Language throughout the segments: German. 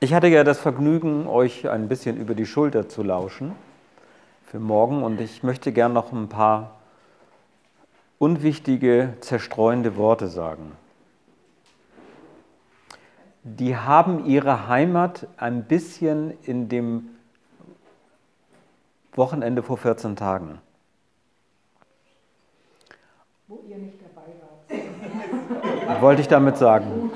Ich hatte ja das Vergnügen, euch ein bisschen über die Schulter zu lauschen für morgen und ich möchte gern noch ein paar unwichtige, zerstreuende Worte sagen. Die haben ihre Heimat ein bisschen in dem Wochenende vor 14 Tagen. Wo ihr nicht dabei wart. Wollte ich damit sagen.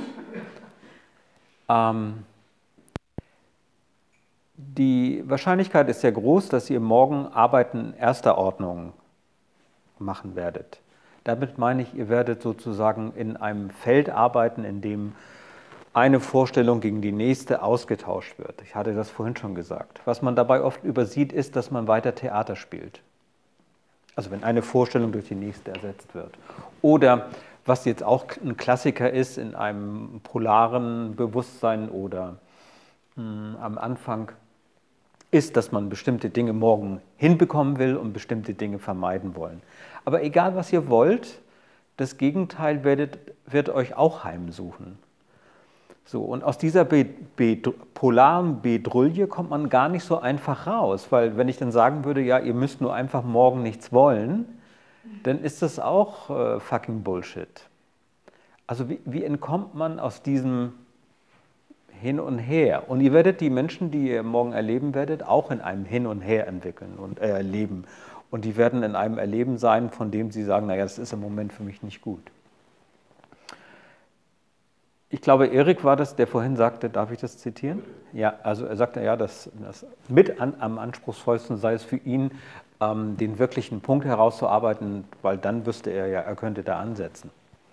Die Wahrscheinlichkeit ist sehr groß, dass ihr morgen Arbeiten erster Ordnung machen werdet. Damit meine ich, ihr werdet sozusagen in einem Feld arbeiten, in dem eine Vorstellung gegen die nächste ausgetauscht wird. Ich hatte das vorhin schon gesagt. Was man dabei oft übersieht, ist, dass man weiter Theater spielt. Also wenn eine Vorstellung durch die nächste ersetzt wird. Oder was jetzt auch ein Klassiker ist in einem polaren Bewusstsein oder am Anfang, ist, dass man bestimmte Dinge morgen hinbekommen will und bestimmte Dinge vermeiden wollen. Aber egal, was ihr wollt, das Gegenteil wird euch auch heimsuchen. So, und aus dieser polaren Bedrulle kommt man gar nicht so einfach raus, weil wenn ich dann sagen würde, ja, ihr müsst nur einfach morgen nichts wollen, dann ist das auch fucking Bullshit. Also wie entkommt man aus diesem Hin und Her? Und ihr werdet die Menschen, die ihr morgen erleben werdet, auch in einem Hin und Her entwickeln und erleben. Und die werden in einem Erleben sein, von dem sie sagen, naja, das ist im Moment für mich nicht gut. Ich glaube, Erik war das, der vorhin sagte, darf ich das zitieren? Ja, also er sagte, ja, das am anspruchsvollsten sei es für ihn, den wirklichen Punkt herauszuarbeiten, weil dann wüsste er ja, er könnte da ansetzen.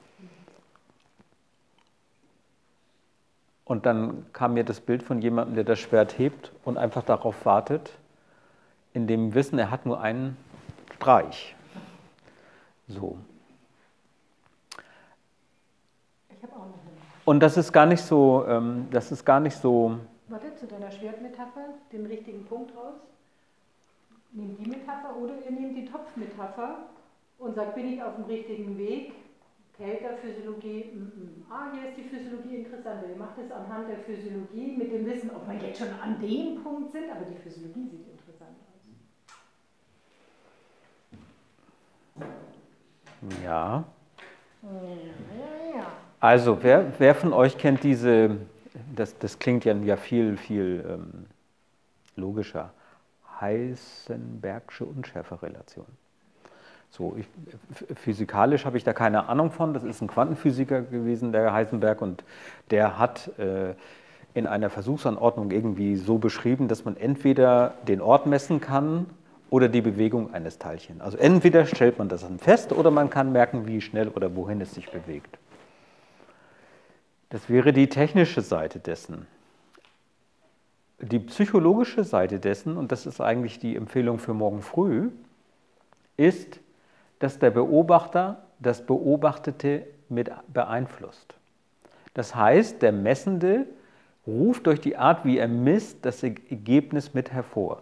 Und dann kam mir das Bild von jemandem, der das Schwert hebt und einfach darauf wartet, in dem Wissen, er hat nur einen Streich. So. Ich habe auch noch eine. Und das ist gar nicht so, Warte, zu deiner Schwertmetapher, den richtigen Punkt raus. Nehmt die Metapher oder ihr nehmt die Topfmetapher und sagt, bin ich auf dem richtigen Weg? Kälterphysiologie, hier ist die Physiologie interessanter. Ihr macht es anhand der Physiologie mit dem Wissen, ob wir jetzt schon an dem Punkt sind, aber die Physiologie sieht interessant aus. ja. Ja. Also, wer von euch kennt das klingt ja viel logischer, Heisenbergsche Unschärferelation. So, physikalisch habe ich da keine Ahnung von, das ist ein Quantenphysiker gewesen, der Heisenberg, und der hat in einer Versuchsanordnung irgendwie so beschrieben, dass man entweder den Ort messen kann oder die Bewegung eines Teilchens. Also entweder stellt man das dann fest oder man kann merken, wie schnell oder wohin es sich bewegt. Das wäre die technische Seite dessen. Die psychologische Seite dessen, und das ist eigentlich die Empfehlung für morgen früh, ist, dass der Beobachter das Beobachtete mit beeinflusst. Das heißt, der Messende ruft durch die Art, wie er misst, das Ergebnis mit hervor.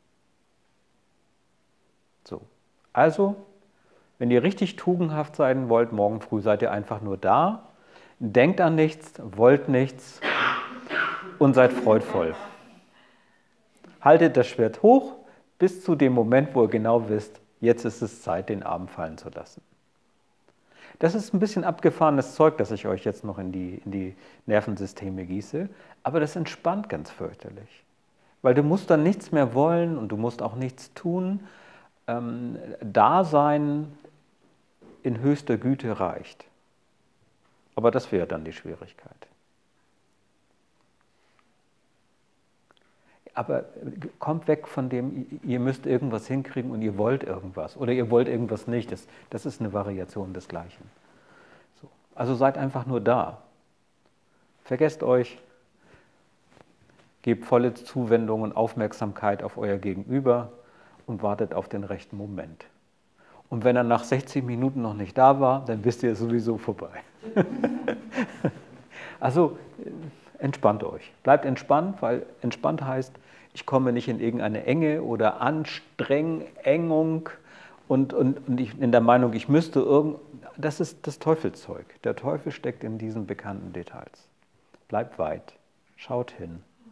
So. Also, wenn ihr richtig tugendhaft sein wollt, morgen früh seid ihr einfach nur da, denkt an nichts, wollt nichts und seid freudvoll. Haltet das Schwert hoch bis zu dem Moment, wo ihr genau wisst, jetzt ist es Zeit, den Arm fallen zu lassen. Das ist ein bisschen abgefahrenes Zeug, das ich euch jetzt noch in die Nervensysteme gieße, aber das entspannt ganz fürchterlich. Weil du musst dann nichts mehr wollen und du musst auch nichts tun. Dasein in höchster Güte reicht. Aber das wäre dann die Schwierigkeit. Aber kommt weg von dem, ihr müsst irgendwas hinkriegen und ihr wollt irgendwas oder ihr wollt irgendwas nicht. Das ist eine Variation des Gleichen. So. Also seid einfach nur da. Vergesst euch, gebt volle Zuwendung und Aufmerksamkeit auf euer Gegenüber und wartet auf den rechten Moment. Und wenn er nach 60 Minuten noch nicht da war, dann wisst ihr, es sowieso vorbei. Also entspannt euch. Bleibt entspannt, weil entspannt heißt, ich komme nicht in irgendeine Enge oder Anstrengung und ich in der Meinung, ich müsste das ist das Teufelszeug. Der Teufel steckt in diesen bekannten Details. Bleibt weit, schaut hin.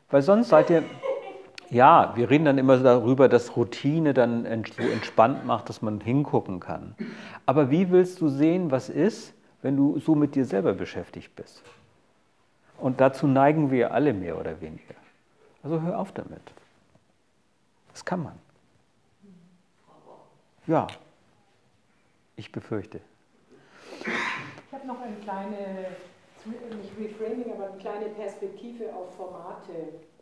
Weil sonst seid ihr, ja, wir reden dann immer darüber, dass Routine dann so entspannt macht, dass man hingucken kann. Aber wie willst du sehen, was ist, wenn du so mit dir selber beschäftigt bist? Und dazu neigen wir alle mehr oder weniger. Also hör auf damit. Das kann man. Ja, ich befürchte. Ich habe noch eine kleine, nicht Reframing, aber eine kleine Perspektive auf Formate.